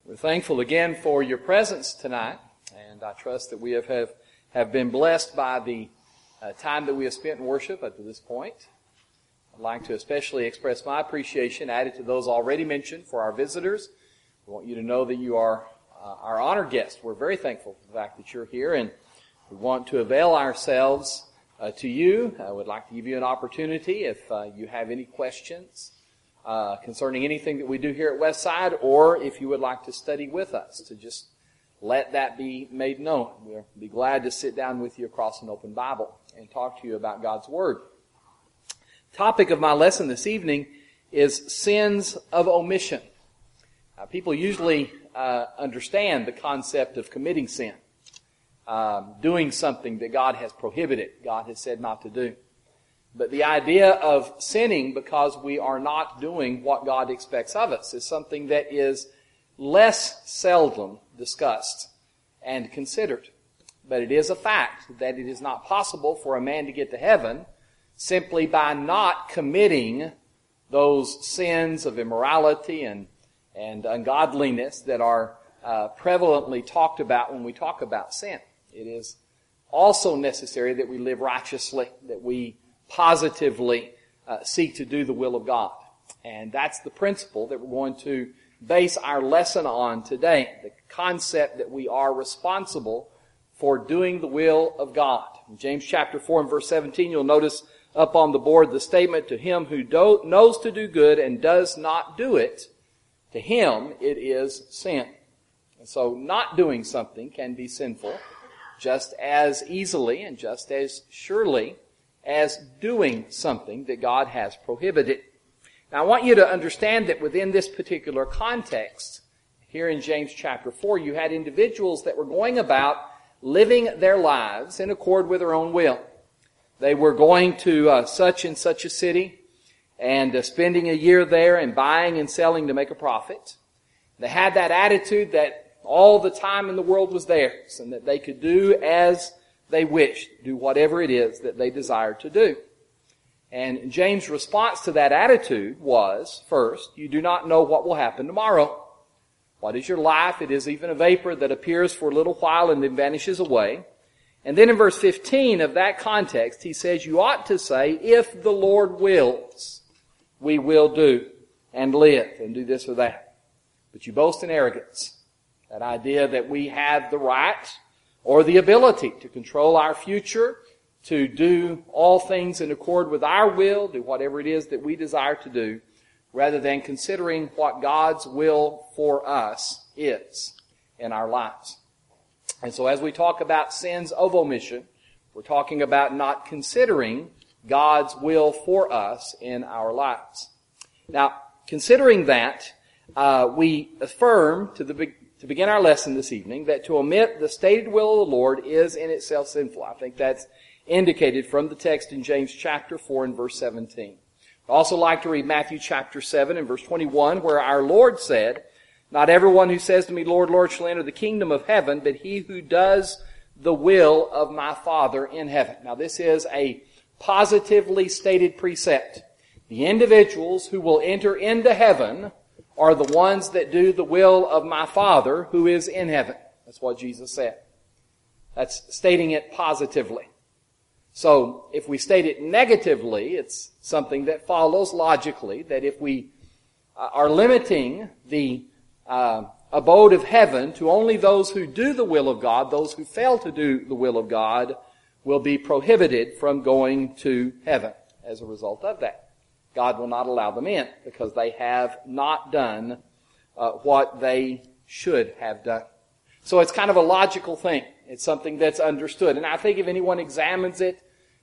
We're thankful again for your presence tonight, and I trust that we have been blessed by the time that we have spent in worship up to this point. I'd like to especially express my appreciation, added to those already mentioned, for our visitors. We want you to know that you are our honored guests. We're very thankful for the fact that you're here, and we want to avail ourselves to you. I would like to give you an opportunity if you have any questions concerning anything that we do here at Westside, or if you would like to study with us, to just let that be made known. We'll be glad to sit down with you across an open Bible and talk to you about God's Word. Topic of my lesson this evening is sins of omission. People usually understand the concept of committing sin, doing something that God has prohibited, God has said not to do. But the idea of sinning because we are not doing what God expects of us is something that is less seldom discussed and considered. But it is a fact that it is not possible for a man to get to heaven simply by not committing those sins of immorality and ungodliness that are prevalently talked about when we talk about sin. It is also necessary that we live righteously, that we positively seek to do the will of God. And that's the principle that we're going to base our lesson on today, the concept that we are responsible for doing the will of God. In James chapter 4 and verse 17, you'll notice up on the board the statement, to him who knows to do good and does not do it, to him it is sin. And so not doing something can be sinful just as easily and just as surely as doing something that God has prohibited. Now I want you to understand that within this particular context, here in James chapter 4, you had individuals that were going about living their lives in accord with their own will. They were going to such and such a city and spending a year there and buying and selling to make a profit. They had that attitude that all the time in the world was theirs and that they could do as they wished, do whatever it is that they desired to do. And James' response to that attitude was, first, you do not know what will happen tomorrow. What is your life? It is even a vapor that appears for a little while and then vanishes away. And then in verse 15 of that context, he says, you ought to say, if the Lord wills, we will do and live and do this or that. But you boast in arrogance. That idea that we have the right or the ability to control our future, to do all things in accord with our will, do whatever it is that we desire to do, rather than considering what God's will for us is in our lives. And so as we talk about sins of omission, we're talking about not considering God's will for us in our lives. Now, considering that, we affirm to begin our lesson this evening that to omit the stated will of the Lord is in itself sinful. I think that's indicated from the text in James chapter 4 and verse 17. I'd also like to read Matthew chapter 7 and verse 21, where our Lord said, not everyone who says to me, Lord, Lord, shall enter the kingdom of heaven, but he who does the will of my Father in heaven. Now this is a positively stated precept. The individuals who will enter into heaven are the ones that do the will of my Father who is in heaven. That's what Jesus said. That's stating it positively. So if we state it negatively, it's something that follows logically, that if we are limiting the abode of heaven to only those who do the will of God, those who fail to do the will of God will be prohibited from going to heaven as a result of that. God will not allow them in because they have not done what they should have done. So it's kind of a logical thing. It's something that's understood. And I think if anyone examines it,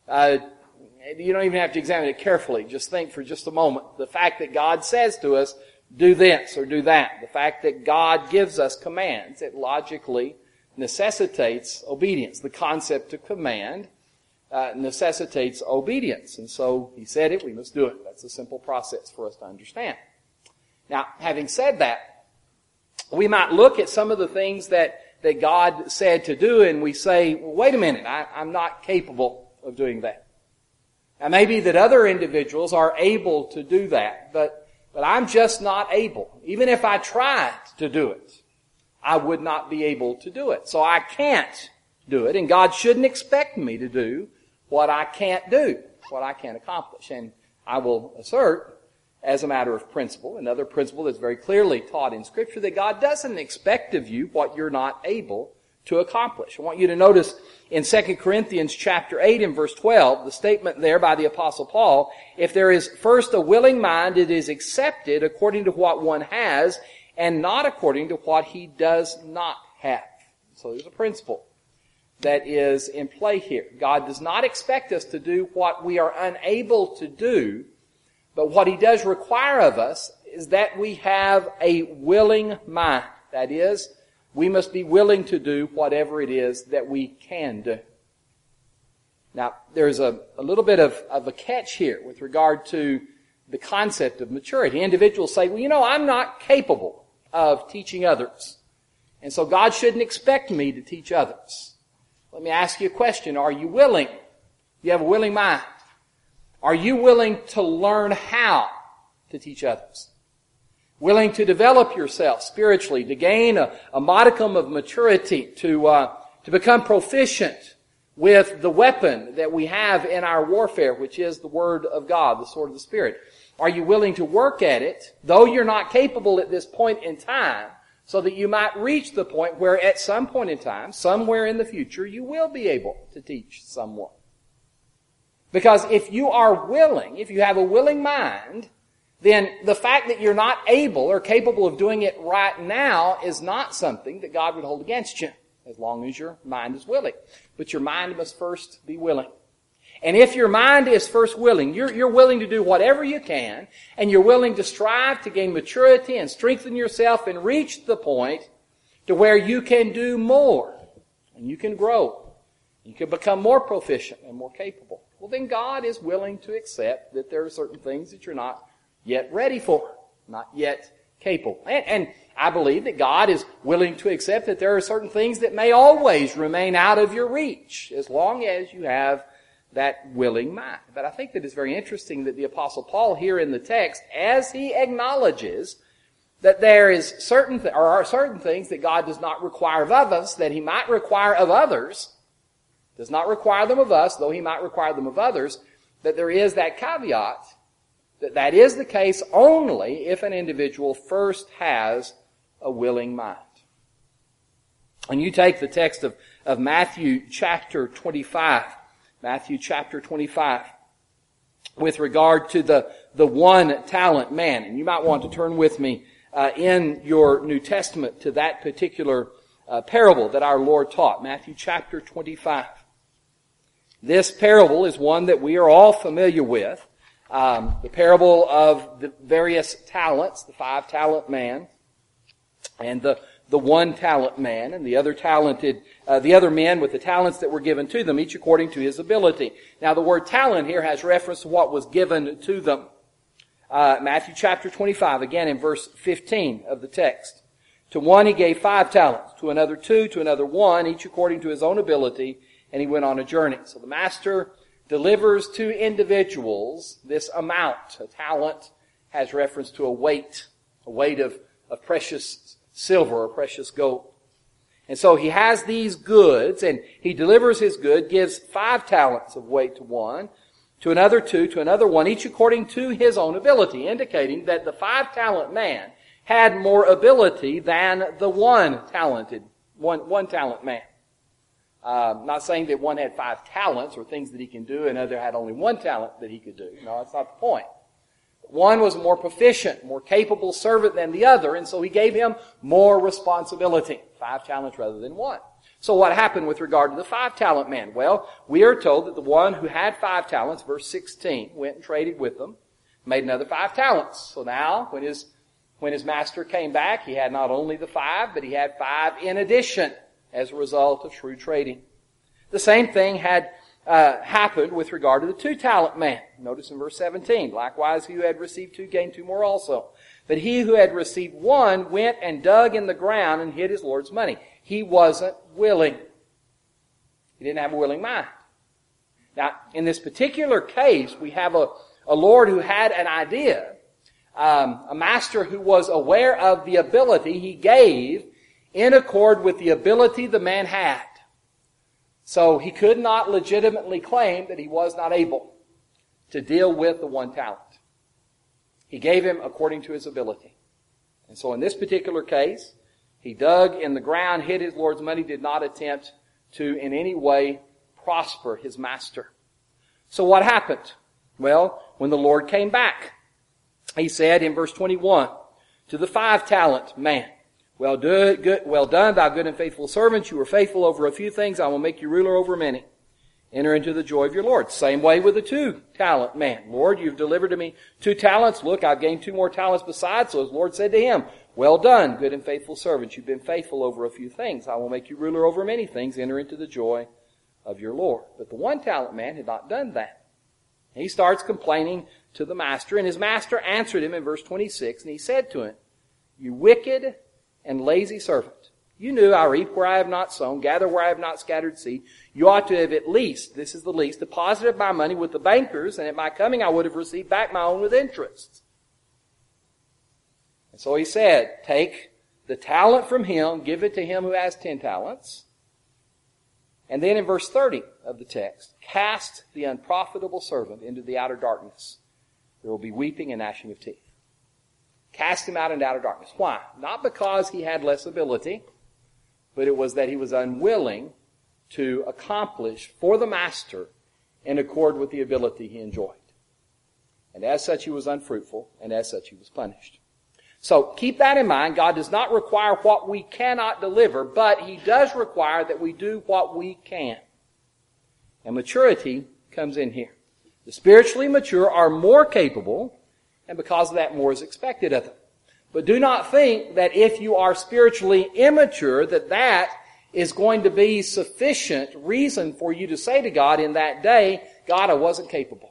you don't even have to examine it carefully. Just think for just a moment. The fact that God says to us, do this or do that. The fact that God gives us commands, it logically necessitates obedience. The concept of command necessitates obedience. And so He said it, we must do it. That's a simple process for us to understand. Now, having said that, we might look at some of the things that God said to do and we say, well, wait a minute, I'm not capable of doing that. Now maybe that other individuals are able to do that, but I'm just not able. Even if I tried to do it, I would not be able to do it. So I can't do it, and God shouldn't expect me to do what I can't do, what I can't accomplish. And I will assert, as a matter of principle, another principle that's very clearly taught in Scripture, that God doesn't expect of you what you're not able to accomplish. I want you to notice in 2 Corinthians chapter 8 and verse 12, the statement there by the Apostle Paul, if there is first a willing mind, it is accepted according to what one has, and not according to what he does not have. So there's a principle that is in play here. God does not expect us to do what we are unable to do, but what He does require of us is that we have a willing mind. That is, we must be willing to do whatever it is that we can do. Now, there's a little bit of a catch here with regard to the concept of maturity. Individuals say, well, I'm not capable of teaching others, and so God shouldn't expect me to teach others. Let me ask you a question. Are you willing? You have a willing mind. Are you willing to learn how to teach others? Willing to develop yourself spiritually, to gain a modicum of maturity, to become proficient with the weapon that we have in our warfare, which is the Word of God, the sword of the Spirit? Are you willing to work at it, though you're not capable at this point in time, so that you might reach the point where at some point in time, somewhere in the future, you will be able to teach someone? Because if you are willing, if you have a willing mind, then the fact that you're not able or capable of doing it right now is not something that God would hold against you, as long as your mind is willing. But your mind must first be willing. And if your mind is first willing, you're willing to do whatever you can, and you're willing to strive to gain maturity and strengthen yourself and reach the point to where you can do more, and you can grow, you can become more proficient and more capable. Well, then God is willing to accept that there are certain things that you're not yet ready for, not yet capable. And I believe that God is willing to accept that there are certain things that may always remain out of your reach, as long as you have that willing mind. But I think that it's very interesting that the Apostle Paul here in the text, as he acknowledges that there is are certain things that God does not require of us, that He might require of others, does not require them of us, though He might require them of others, that there is that caveat, that is the case only if an individual first has a willing mind. And you take the text of Matthew chapter 25, Matthew chapter 25, with regard to the one talent man. And you might want to turn with me in your New Testament to that particular parable that our Lord taught, Matthew chapter 25. This parable is one that we are all familiar with. The parable of the various talents, the 5-talent man, and the 1-talent man, and the other men with the talents that were given to them, each according to his ability. Now, the word talent here has reference to what was given to them. Matthew chapter 25, again in verse 15 of the text. To one he gave 5 talents, to another 2, to another 1, each according to his own ability, and he went on a journey. So the master delivers to individuals this amount. A talent has reference to a weight of precious silver or precious gold. And so he has these goods, and he delivers his good, gives 5 talents of weight to one, to another 2, to another 1, each according to his own ability, indicating that the 5-talent man had more ability than the one talent man. Not saying that one had 5 talents or things that he can do, and another had only 1 talent that he could do. No, that's not the point. One was a more proficient, more capable servant than the other, and so he gave him more responsibility. 5 talents rather than 1. So what happened with regard to the 5-talent man? Well, we are told that the one who had 5 talents, verse 16, went and traded with them, made another 5 talents. So now, when his master came back, he had not only the 5, but he had 5 in addition as a result of shrewd trading. The same thing had happened with regard to the 2-talent man. Notice in verse 17, likewise he who had received 2 gained 2 more also. But he who had received 1 went and dug in the ground and hid his Lord's money. He wasn't willing. He didn't have a willing mind. Now, in this particular case, we have a Lord who had an idea, a master who was aware of the ability he gave in accord with the ability the man had. So he could not legitimately claim that he was not able to deal with the 1 talent. He gave him according to his ability. And so in this particular case, he dug in the ground, hid his Lord's money, did not attempt to in any way prosper his master. So what happened? Well, when the Lord came back, he said in verse 21, to the 5-talent man, well done, thou good and faithful servant. You were faithful over a few things. I will make you ruler over many. Enter into the joy of your Lord. Same way with the 2-talent man. Lord, you've delivered to me 2 talents. Look, I've gained 2 more talents besides. So his Lord said to him, well done, good and faithful servant. You've been faithful over a few things. I will make you ruler over many things. Enter into the joy of your Lord. But the 1-talent man had not done that. He starts complaining to the master, and his master answered him in verse 26, and he said to him, you wicked and lazy servant. You knew I reap where I have not sown, gather where I have not scattered seed. You ought to have at least, this is the least, deposited my money with the bankers, and at my coming I would have received back my own with interest. And so he said, take the talent from him, give it to him who has 10 talents. And then in verse 30 of the text, cast the unprofitable servant into the outer darkness. There will be weeping and gnashing of teeth. Cast him out into outer darkness. Why? Not because he had less ability, but it was that he was unwilling to accomplish for the master in accord with the ability he enjoyed. And as such he was unfruitful, and as such he was punished. So keep that in mind. God does not require what we cannot deliver, but he does require that we do what we can. And maturity comes in here. The spiritually mature are more capable, and because of that, more is expected of them. But do not think that if you are spiritually immature, that is going to be sufficient reason for you to say to God in that day, God, I wasn't capable.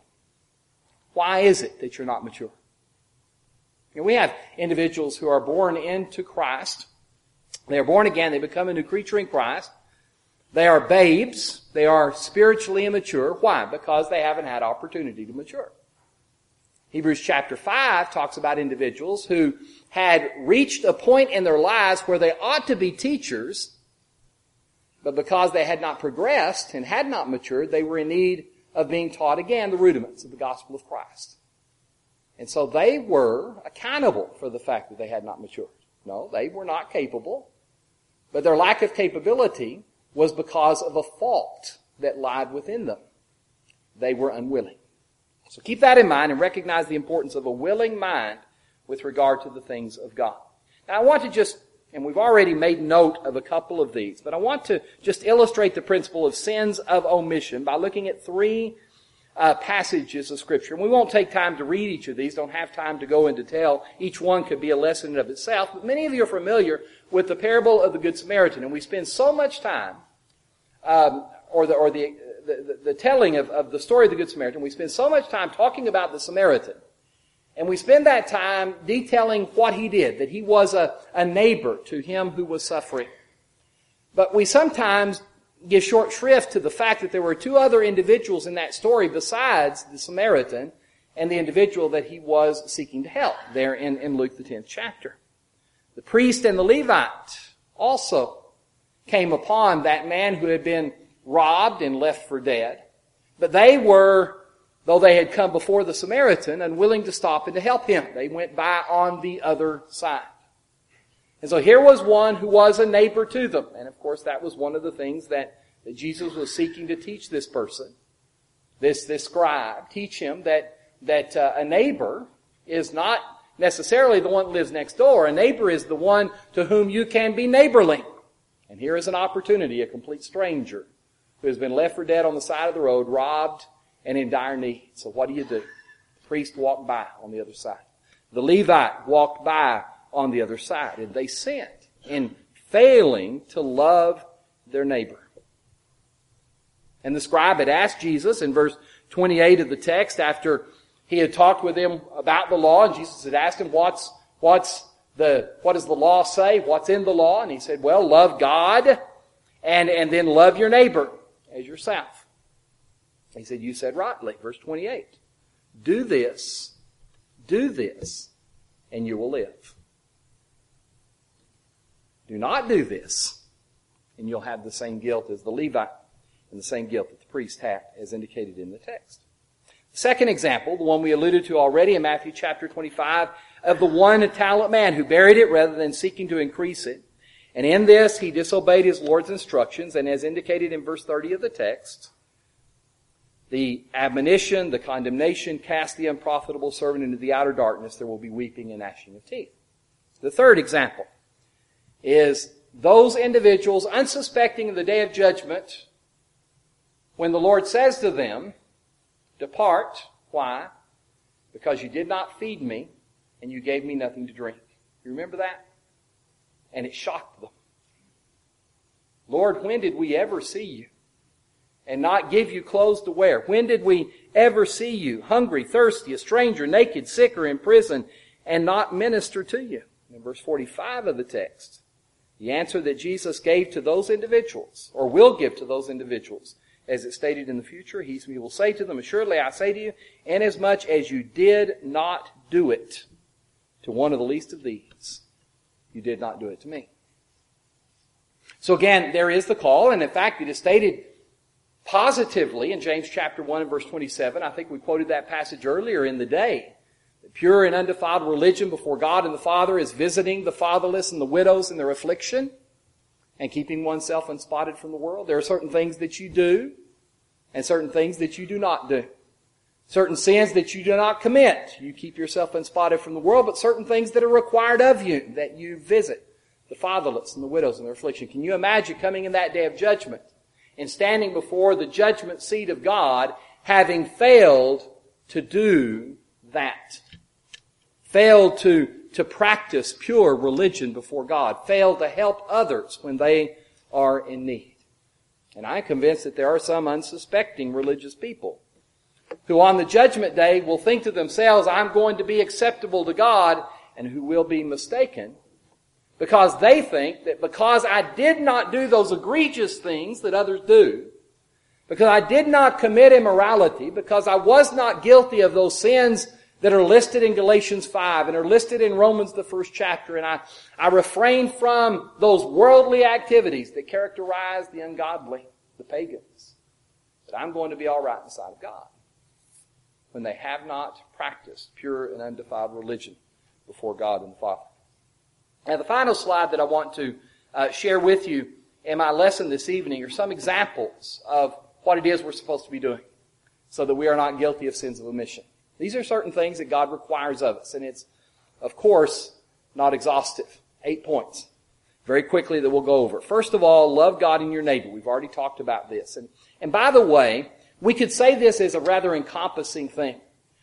Why is it that you're not mature? And we have individuals who are born into Christ. They are born again. They become a new creature in Christ. They are babes. They are spiritually immature. Why? Because they haven't had opportunity to mature. Hebrews chapter 5 talks about individuals who had reached a point in their lives where they ought to be teachers, but because they had not progressed and had not matured, they were in need of being taught again the rudiments of the gospel of Christ. And so they were accountable for the fact that they had not matured. No, they were not capable, but their lack of capability was because of a fault that lied within them. They were unwilling. So keep that in mind and recognize the importance of a willing mind with regard to the things of God. Now I want to just, and we've already made note of a couple of these, but I want to just illustrate the principle of sins of omission by looking at 3 passages of Scripture. And we won't take time to read each of these, don't have time to go into detail. Each one could be a lesson of itself, but many of you are familiar with the parable of the Good Samaritan, and we spend so much time, the telling of the story of the Good Samaritan, we spend so much time talking about the Samaritan, and we spend that time detailing what he did, that he was a neighbor to him who was suffering. But we sometimes give short shrift to the fact that there were 2 other individuals in that story besides the Samaritan and the individual that he was seeking to help there in Luke the 10th chapter. The priest and the Levite also came upon that man who had been robbed and left for dead. But they were, though they had come before the Samaritan, unwilling to stop and to help him. They went by on the other side. And so here was one who was a neighbor to them. And of course that was one of the things that Jesus was seeking to teach this person, this scribe. Teach him that a neighbor is not necessarily the one that lives next door. A neighbor is the one to whom you can be neighborly. And here is an opportunity, a complete stranger who has been left for dead on the side of the road, robbed and in dire need. So what do? The priest walked by on the other side. The Levite walked by on the other side, and they sinned in failing to love their neighbor. And the scribe had asked Jesus in verse 28 of the text, after he had talked with him about the law, and Jesus had asked him, what does the law say? What's in the law? And he said, well, love God and then love your neighbor as yourself. He said, you said rightly. Verse 28. Do this, and you will live. Do not do this, and you'll have the same guilt as the Levite and the same guilt that the priest had, as indicated in the text. The second example, the one we alluded to already in Matthew chapter 25, of the one talent man who buried it rather than seeking to increase it. And in this, he disobeyed his Lord's instructions, and as indicated in verse 30 of the text, the admonition, the condemnation, cast the unprofitable servant into the outer darkness, there will be weeping and gnashing of teeth. The third example is those individuals unsuspecting of the day of judgment when the Lord says to them, depart. Why? Because you did not feed me and you gave me nothing to drink. You remember that? And it shocked them. Lord, when did we ever see you and not give you clothes to wear? When did we ever see you hungry, thirsty, a stranger, naked, sick, or in prison, and not minister to you? In verse 45 of the text, the answer that Jesus gave to those individuals, or will give to those individuals, as it's stated in the future, he will say to them, assuredly I say to you, inasmuch as you did not do it to one of the least of these, you did not do it to me. So again, there is the call, and in fact it is stated positively in James chapter 1 and verse 27. I think we quoted that passage earlier in the day. The pure and undefiled religion before God and the Father is visiting the fatherless and the widows in their affliction and keeping oneself unspotted from the world. There are certain things that you do and certain things that you do not do. Certain sins that you do not commit, you keep yourself unspotted from the world, but certain things that are required of you, that you visit the fatherless and the widows in their affliction. Can you imagine coming in that day of judgment and standing before the judgment seat of God, having failed to do that? Failed to practice pure religion before God. Failed to help others when they are in need. And I'm convinced that there are some unsuspecting religious people who on the judgment day will think to themselves, I'm going to be acceptable to God, and who will be mistaken because they think that because I did not do those egregious things that others do, because I did not commit immorality, because I was not guilty of those sins that are listed in Galatians 5 and are listed in Romans the first chapter, and I refrained from those worldly activities that characterize the ungodly, the pagans, that I'm going to be all right in the sight of God, when they have not practiced pure and undefiled religion before God and the Father. Now, the final slide that I want to share with you in my lesson this evening are some examples of what it is we're supposed to be doing so that we are not guilty of sins of omission. These are certain things that God requires of us, and it's, of course, not exhaustive. 8 points, very quickly, that we'll go over. First of all, love God and your neighbor. We've already talked about this. And by the way, we could say this as a rather encompassing thing.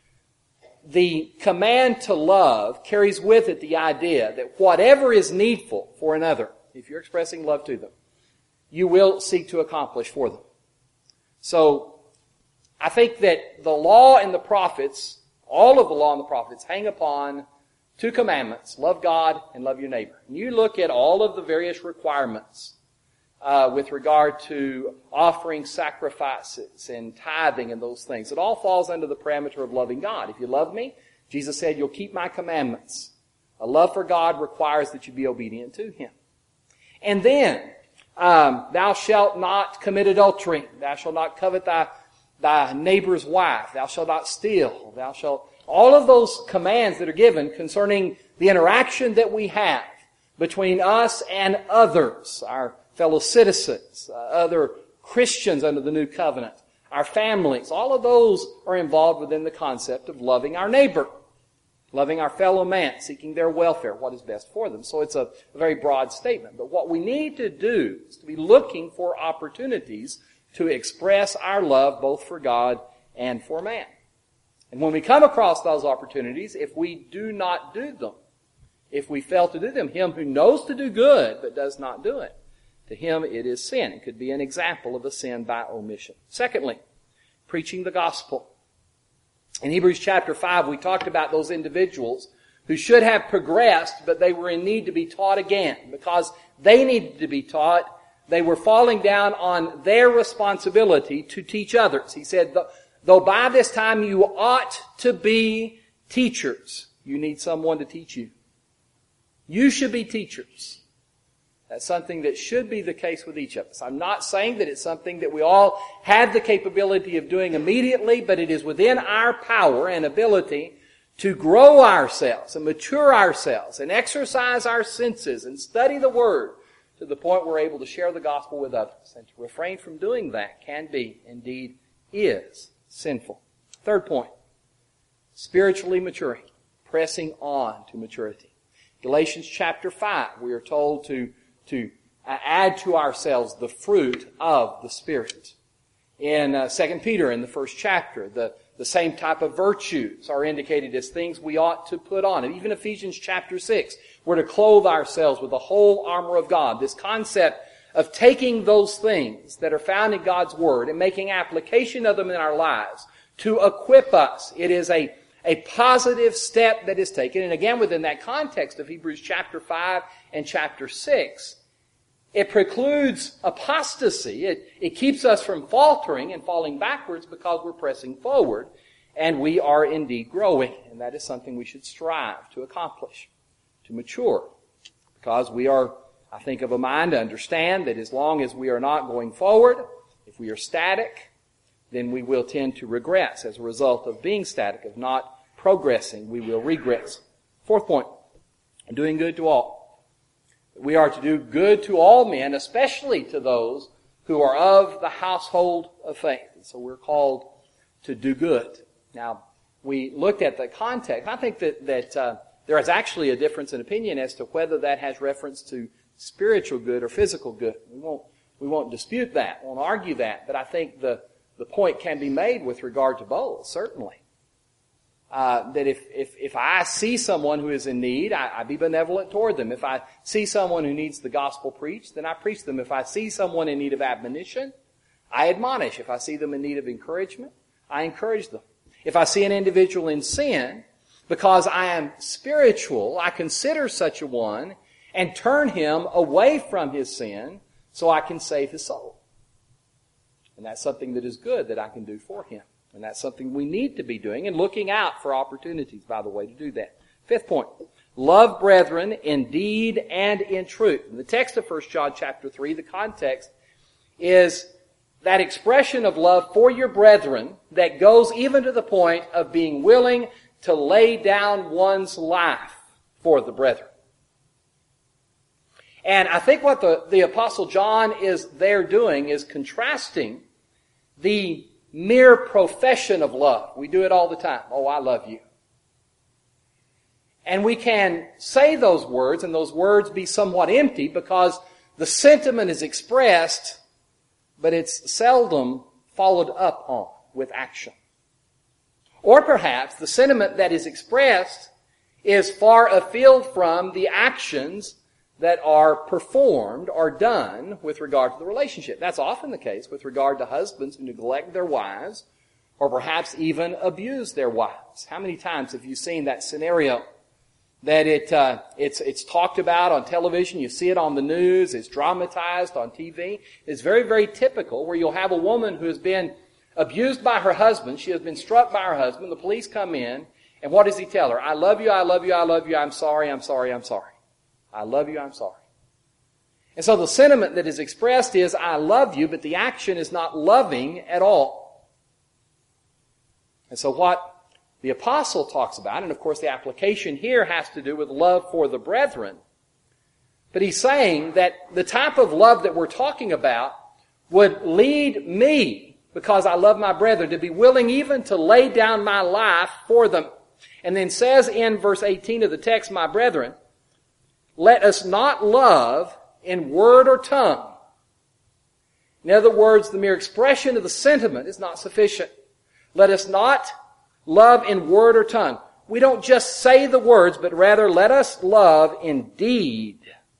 The command to love carries with it the idea that whatever is needful for another, if you're expressing love to them, you will seek to accomplish for them. So, I think that the law and the prophets, all of the law and the prophets, hang upon 2 commandments: love God and love your neighbor. And you look at all of the various requirements with regard to offering sacrifices and tithing and those things. It all falls under the parameter of loving God. If you love me, Jesus said, you'll keep my commandments. A love for God requires that you be obedient to Him. And then, thou shalt not commit adultery. Thou shalt not covet thy neighbor's wife. Thou shalt not steal. Thou shalt... All of those commands that are given concerning the interaction that we have between us and others, our fellow citizens, other Christians under the new covenant, our families, all of those are involved within the concept of loving our neighbor, loving our fellow man, seeking their welfare, what is best for them. So it's a very broad statement. But what we need to do is to be looking for opportunities to express our love both for God and for man. And when we come across those opportunities, if we do not do them, if we fail to do them, him who knows to do good but does not do it, to him it is sin. It could be an example of a sin by omission. Secondly, preaching the gospel. In Hebrews chapter 5, we talked about those individuals who should have progressed, but they were in need to be taught again. Because they needed to be taught, they were falling down on their responsibility to teach others. He said, though by this time you ought to be teachers, you need someone to teach you. You should be teachers. That's something that should be the case with each of us. I'm not saying that it's something that we all have the capability of doing immediately, but it is within our power and ability to grow ourselves and mature ourselves and exercise our senses and study the Word to the point we're able to share the gospel with others. And to refrain from doing that can be, indeed, is sinful. Third point, spiritually maturing, pressing on to maturity. Galatians chapter 5, we are told to add to ourselves the fruit of the Spirit. In 2 Peter, in the first chapter, the same type of virtues are indicated as things we ought to put on. And even Ephesians chapter 6, we're to clothe ourselves with the whole armor of God. This concept of taking those things that are found in God's Word and making application of them in our lives to equip us. It is a positive step that is taken. And again, within that context of Hebrews chapter 5 and chapter 6, it precludes apostasy. It keeps us from faltering and falling backwards because we're pressing forward. And we are indeed growing. And that is something we should strive to accomplish, to mature. Because we are, I think, of a mind to understand that as long as we are not going forward, if we are static, then we will tend to regress as a result of being static, of not progressing. We will regress. Fourth point, doing good to all. We are to do good to all men, especially to those who are of the household of faith. And so we're called to do good. Now, we looked at the context. I think that there is actually a difference in opinion as to whether that has reference to spiritual good or physical good. We won't dispute that, won't argue that, but I think the point can be made with regard to both, certainly. That if I see someone who is in need, I be benevolent toward them. If I see someone who needs the gospel preached, then I preach them. If I see someone in need of admonition, I admonish. If I see them in need of encouragement, I encourage them. If I see an individual in sin, because I am spiritual, I consider such a one and turn him away from his sin so I can save his soul. And that's something that is good that I can do for him. And that's something we need to be doing and looking out for opportunities, by the way, to do that. Fifth point, love brethren in deed and in truth. In the text of 1 John chapter 3, the context is that expression of love for your brethren that goes even to the point of being willing to lay down one's life for the brethren. And I think what the Apostle John is there doing is contrasting the mere profession of love. We do it all the time. Oh, I love you. And we can say those words, and those words be somewhat empty because the sentiment is expressed, but it's seldom followed up on with action. Or perhaps the sentiment that is expressed is far afield from the actions that are performed or done with regard to the relationship. That's often the case with regard to husbands who neglect their wives or perhaps even abuse their wives. How many times have you seen that scenario that it's talked about on television, you see it on the news, it's dramatized on TV? It's very, very typical where you'll have a woman who has been abused by her husband, she has been struck by her husband, the police come in, and what does he tell her? I love you, I love you, I love you, I'm sorry, I'm sorry, I'm sorry. I love you, I'm sorry. And so the sentiment that is expressed is, I love you, but the action is not loving at all. And so what the apostle talks about, and of course the application here has to do with love for the brethren, but he's saying that the type of love that we're talking about would lead me, because I love my brethren, to be willing even to lay down my life for them. And then says in verse 18 of the text, my brethren, let us not love in word or tongue. In other words, the mere expression of the sentiment is not sufficient. Let us not love in word or tongue. We don't just say the words, but rather let us love in deed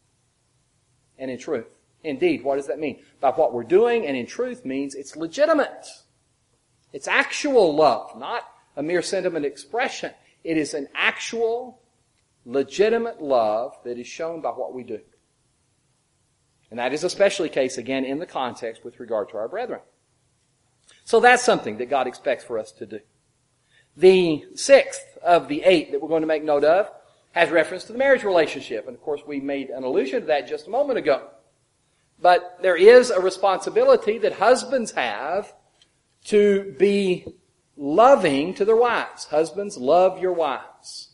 and in truth. Indeed, what does that mean? By what we're doing and in truth means it's legitimate. It's actual love, not a mere sentiment expression. It is an actual, legitimate love that is shown by what we do. And that is especially the case, again, in the context with regard to our brethren. So that's something that God expects for us to do. The sixth of the 8 that we're going to make note of has reference to the marriage relationship. And of course, we made an allusion to that just a moment ago. But there is a responsibility that husbands have to be loving to their wives. Husbands, love your wives.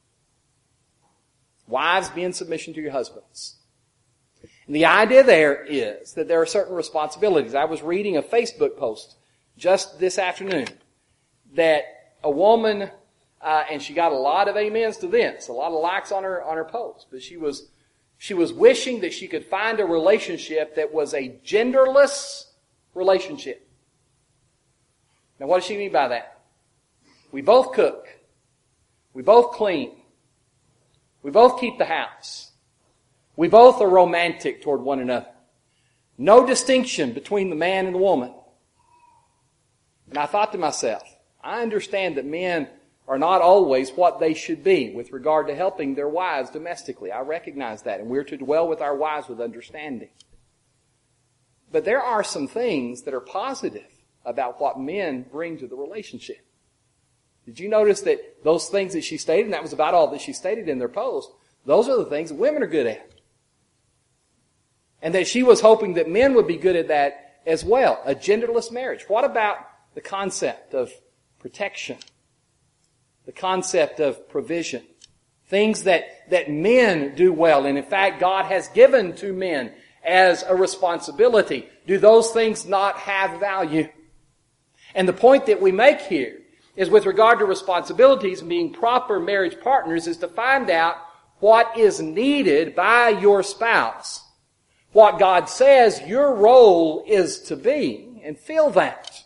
Wives, be in submission to your husbands. And the idea there is that there are certain responsibilities. I was reading a Facebook post just this afternoon that a woman, and she got a lot of amens to this, a lot of likes on her post, but she was wishing that she could find a relationship that was a genderless relationship. Now, what does she mean by that? We both cook. We both clean. We both keep the house. We both are romantic toward one another. No distinction between the man and the woman. And I thought to myself, I understand that men are not always what they should be with regard to helping their wives domestically. I recognize that, and we're to dwell with our wives with understanding. But there are some things that are positive about what men bring to the relationship. Did you notice that those things that she stated, and that was about all that she stated in their post, those are the things that women are good at. And that she was hoping that men would be good at that as well. A genderless marriage. What about the concept of protection? The concept of provision. Things that men do well, and in fact God has given to men as a responsibility. Do those things not have value? And the point that we make here is with regard to responsibilities and being proper marriage partners is to find out what is needed by your spouse. What God says your role is to be, and feel that.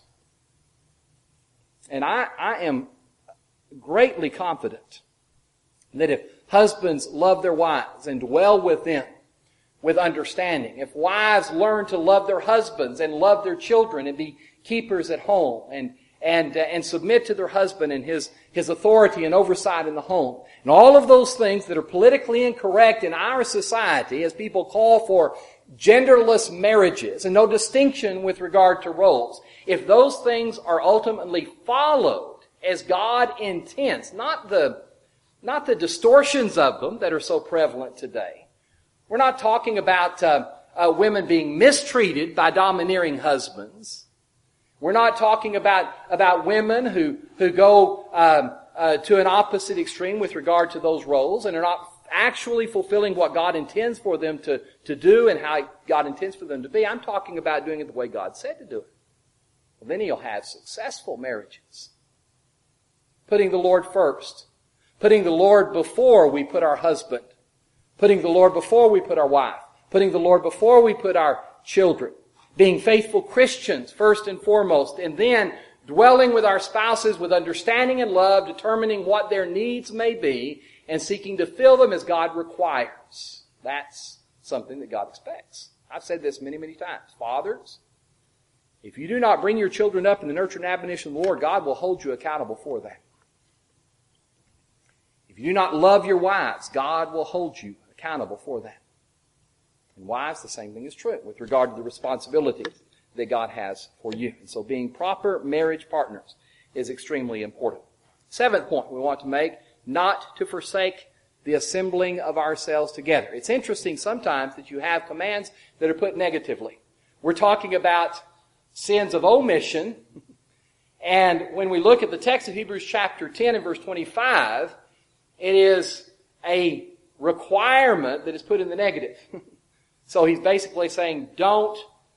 And I am greatly confident that if husbands love their wives and dwell with them with understanding, if wives learn to love their husbands and love their children and be keepers at home and submit to their husband and his authority and oversight in the home, and all of those things that are politically incorrect in our society as people call for genderless marriages and no distinction with regard to roles, if those things are ultimately followed as God intends, not the distortions of them that are so prevalent today. We're not talking about women being mistreated by domineering husbands. We're not talking about women who go to an opposite extreme with regard to those roles and are not actually fulfilling what God intends for them to do and how God intends for them to be. I'm talking about doing it the way God said to do it. Well, then you'll have successful marriages. Putting the Lord first. Putting the Lord before we put our husband. Putting the Lord before we put our wife. Putting the Lord before we put our children. Being faithful Christians first and foremost. And then dwelling with our spouses with understanding and love, determining what their needs may be, and seeking to fill them as God requires. That's something that God expects. I've said this many, many times. Fathers, if you do not bring your children up in the nurture and admonition of the Lord, God will hold you accountable for that. If you do not love your wives, God will hold you accountable for that. And wives, the same thing is true with regard to the responsibilities that God has for you. And so being proper marriage partners is extremely important. Seventh point we want to make, not to forsake the assembling of ourselves together. It's interesting sometimes that you have commands that are put negatively. We're talking about sins of omission, and when we look at the text of Hebrews chapter 10 and verse 25, it is a requirement that is put in the negative. So he's basically saying, don't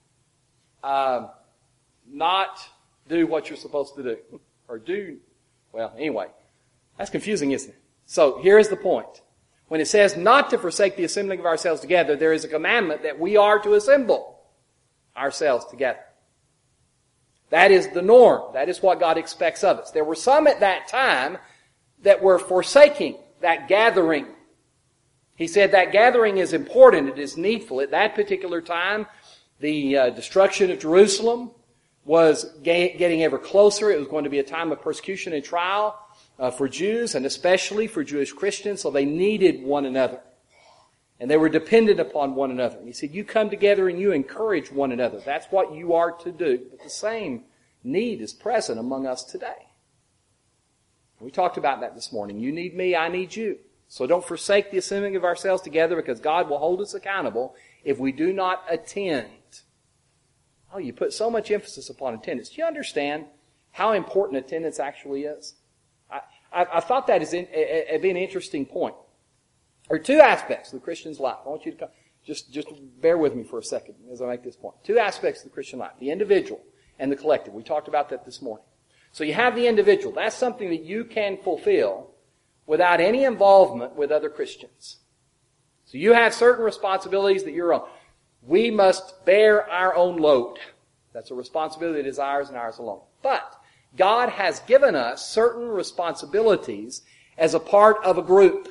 not do what you're supposed to do. Or do, well, anyway. That's confusing, isn't it? So here's the point. When it says not to forsake the assembling of ourselves together, there is a commandment that we are to assemble ourselves together. That is the norm. That is what God expects of us. There were some at that time that were forsaking that gathering. He said that gathering is important. It is needful. At that particular time, the destruction of Jerusalem was getting ever closer. It was going to be a time of persecution and trial for Jews, and especially for Jewish Christians, so they needed one another. And they were dependent upon one another. And he said, you come together and you encourage one another. That's what you are to do. But the same need is present among us today. We talked about that this morning. You need me, I need you. So don't forsake the assembling of ourselves together, because God will hold us accountable if we do not attend. Oh, you put so much emphasis upon attendance. Do you understand how important attendance actually is? I thought that is an interesting point. There are two aspects of the Christian's life. I want you to just bear with me for a second as I make this point. Two aspects of the Christian life: the individual and the collective. We talked about that this morning. So you have the individual. That's something that you can fulfill without any involvement with other Christians. So you have certain responsibilities that you're on. We must bear our own load. That's a responsibility that is ours and ours alone. But God has given us certain responsibilities as a part of a group.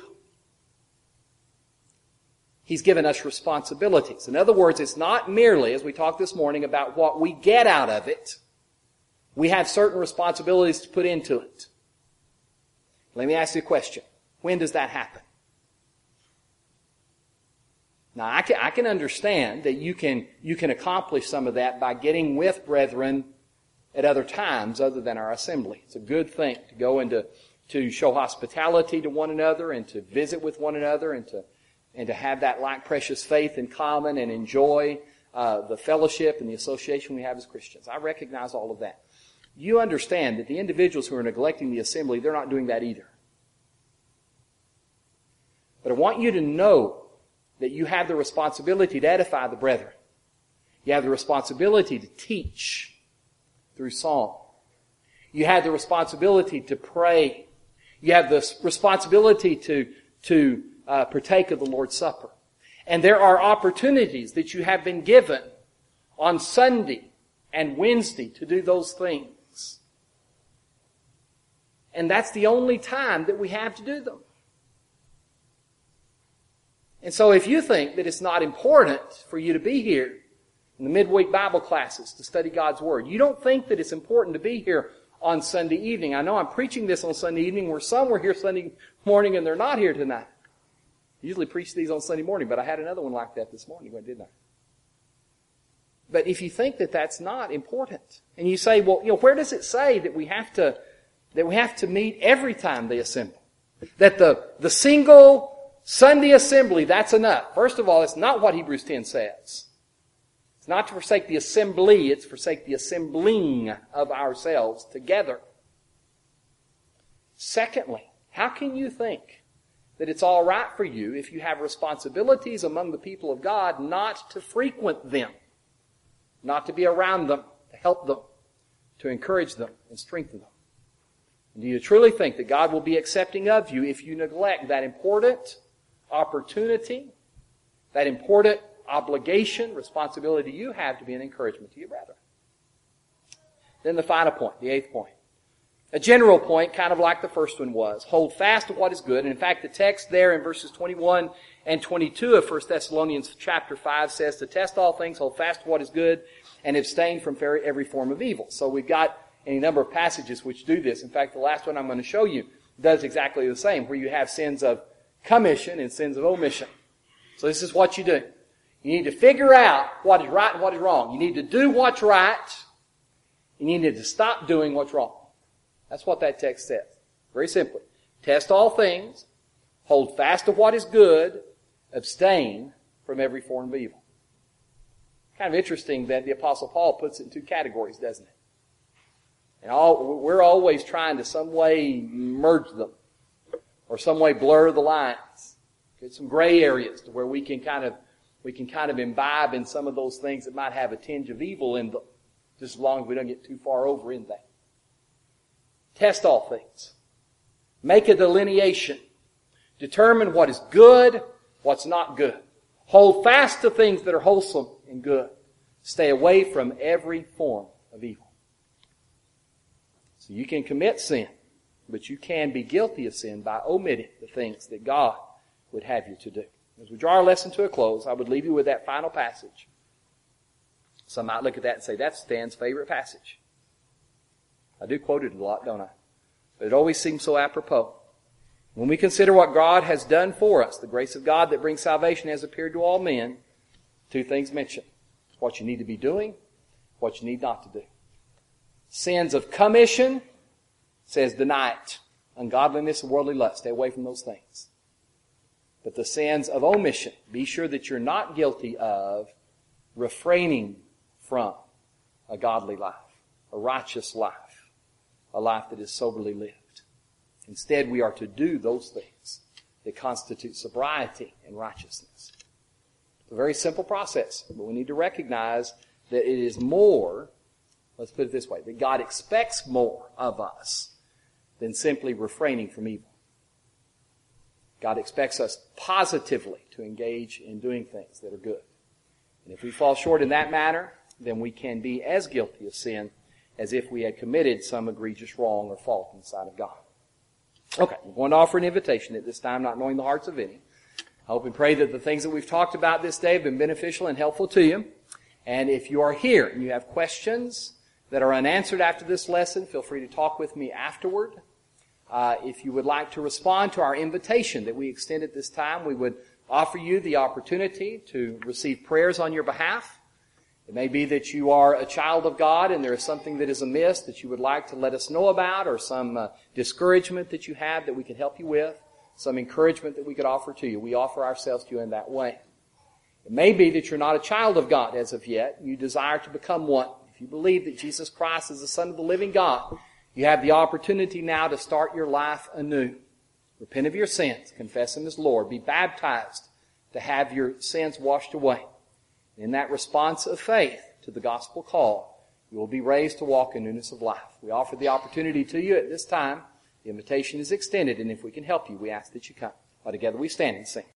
He's given us responsibilities. In other words, it's not merely, as we talked this morning, about what we get out of it. We have certain responsibilities to put into it. Let me ask you a question. When does that happen? Now, I can understand that you can accomplish some of that by getting with brethren at other times other than our assembly. It's a good thing to go into to show hospitality to one another and to visit with one another and to have that like precious faith in common and enjoy the fellowship and the association we have as Christians. I recognize all of that. You understand that the individuals who are neglecting the assembly, they're not doing that either. But I want you to know that you have the responsibility to edify the brethren. You have the responsibility to teach through song. You have the responsibility to pray. You have the responsibility to partake of the Lord's Supper. And there are opportunities that you have been given on Sunday and Wednesday to do those things. And that's the only time that we have to do them. And so if you think that it's not important for you to be here in the midweek Bible classes to study God's Word, you don't think that it's important to be here on Sunday evening. I know I'm preaching this on Sunday evening where some were here Sunday morning and they're not here tonight. I usually preach these on Sunday morning, but I had another one like that this morning, didn't I? But if you think that that's not important, and you say, well, where does it say that we have to meet every time they assemble? That the single Sunday assembly, that's enough. First of all, it's not what Hebrews 10 says. It's not to forsake the assembly, it's to forsake the assembling of ourselves together. Secondly, how can you think that it's all right for you if you have responsibilities among the people of God not to frequent them, not to be around them, to help them, to encourage them and strengthen them? And do you truly think that God will be accepting of you if you neglect that important opportunity, that important obligation, responsibility you have to be an encouragement to your brethren? Then the final point, the eighth point. A general point, kind of like the first one was. Hold fast to what is good. And in fact, the text there in verses 21 and 22 of 1 Thessalonians chapter 5 says to test all things, hold fast to what is good, and abstain from every form of evil. So we've got any number of passages which do this. In fact, the last one I'm going to show you does exactly the same, where you have sins of commission and sins of omission. So this is what you do. You need to figure out what is right and what is wrong. You need to do what's right, and you need to stop doing what's wrong. That's what that text says. Very simply. Test all things, hold fast to what is good, abstain from every form of evil. Kind of interesting that the Apostle Paul puts it in two categories, doesn't it? And we're always trying to some way merge them, or some way blur the lines. Get some gray areas to where we can kind of imbibe in some of those things that might have a tinge of evil in them, just as long as we don't get too far over in that. Test all things. Make a delineation. Determine what is good, what's not good. Hold fast to things that are wholesome and good. Stay away from every form of evil. So you can commit sin, but you can be guilty of sin by omitting the things that God would have you to do. As we draw our lesson to a close, I would leave you with that final passage. Some might look at that and say, that's Stan's favorite passage. I do quote it a lot, don't I? But it always seems so apropos. When we consider what God has done for us, the grace of God that brings salvation has appeared to all men, two things mentioned. What you need to be doing, what you need not to do. Sins of commission says deny it. Ungodliness and worldly lust, stay away from those things. but the sins of omission. Be sure that you're not guilty of refraining from a godly life, a righteous life, a life that is soberly lived. Instead, we are to do those things that constitute sobriety and righteousness. It's a very simple process, but we need to recognize that it is more, let's put it this way, that God expects more of us than simply refraining from evil. God expects us positively to engage in doing things that are good. And if we fall short in that matter, then we can be as guilty of sin as if we had committed some egregious wrong or fault in the sight of God. Okay, we're going to offer an invitation at this time, not knowing the hearts of any. I hope and pray that the things that we've talked about this day have been beneficial and helpful to you. And if you are here and you have questions that are unanswered after this lesson, feel free to talk with me afterward. If you would like to respond to our invitation that we extend at this time, we would offer you the opportunity to receive prayers on your behalf. It may be that you are a child of God and there is something that is amiss that you would like to let us know about, or some discouragement that you have that we can help you with, some encouragement that we could offer to you. We offer ourselves to you in that way. It may be that you're not a child of God as of yet, and you desire to become one. If you believe that Jesus Christ is the Son of the living God, you have the opportunity now to start your life anew. Repent of your sins, confess Him as Lord, be baptized to have your sins washed away. In that response of faith to the gospel call, you will be raised to walk in newness of life. We offer the opportunity to you at this time. The invitation is extended, and if we can help you, we ask that you come. While together we stand and sing.